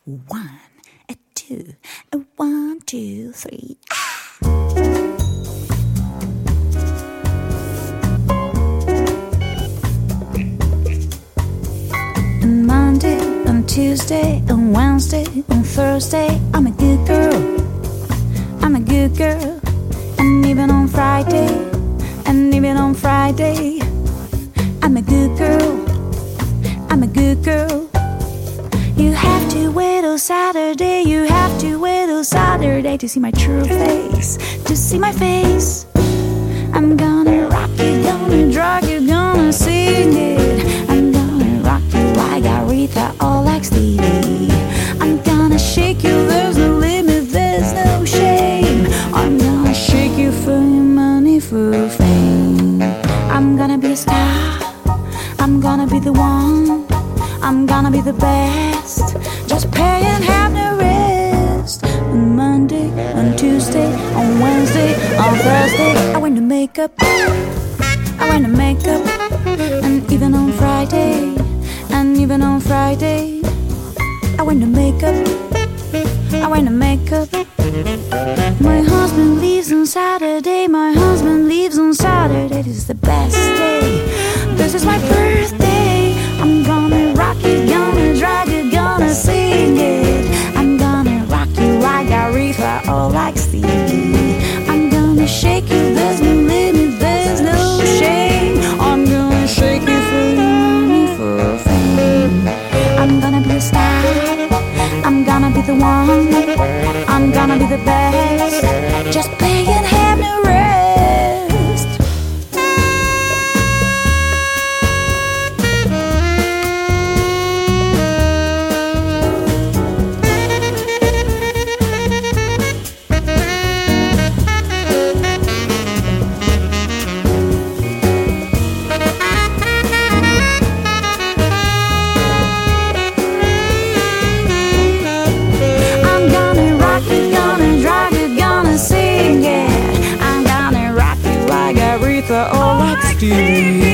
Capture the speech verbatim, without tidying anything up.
One, a two, a one, two, three. Ah! And Monday, and Tuesday, and Wednesday, and Thursday, I'm a good girl. I'm a good girl. And even on Friday, and even on Friday, I'm a good girl. I'm a good girl. You have to wait till Saturday. You have to wait till Saturday to see my true face, to see my face. I'm gonna rock you, gonna drag you, gonna sing it. I'm gonna rock you like Aretha or like Stevie. I'm gonna shake you, there's no limit, there's no shame. I'm gonna shake you for your money, for fame. I'm gonna be a star, I'm gonna be the one, I'm gonna be the best. Just pay and have no rest. On Monday, on Tuesday, on Wednesday, on Thursday, I wear no makeup, I wear no makeup. And even on Friday, and even on Friday, I wear no makeup, I wear no makeup. My husband leaves on Saturday, my husband leaves on Saturday. This is the best day, this is my birthday. I'm gonna rock you, gonna drag you, gonna sing it. I'm gonna rock you like Aretha or like Stevie. I'm gonna shake you, there's no limit, there's no shame. I'm gonna shake you for your money, for fame. I'm gonna be a star, I'm gonna be the one, I'm gonna be the best. Just pay and have no rest. Or like Stevie.